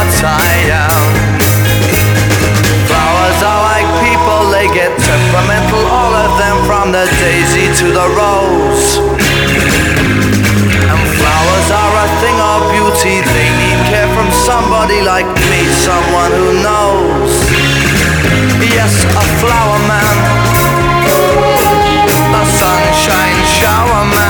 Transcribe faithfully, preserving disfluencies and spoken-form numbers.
what I am. Flowers are like people, they get temperamental, all of them, from the daisy to the rose. And flowers are a thing of beauty, they need care from somebody like me, someone who knows. Yes, a flower man, a sunshine shower man.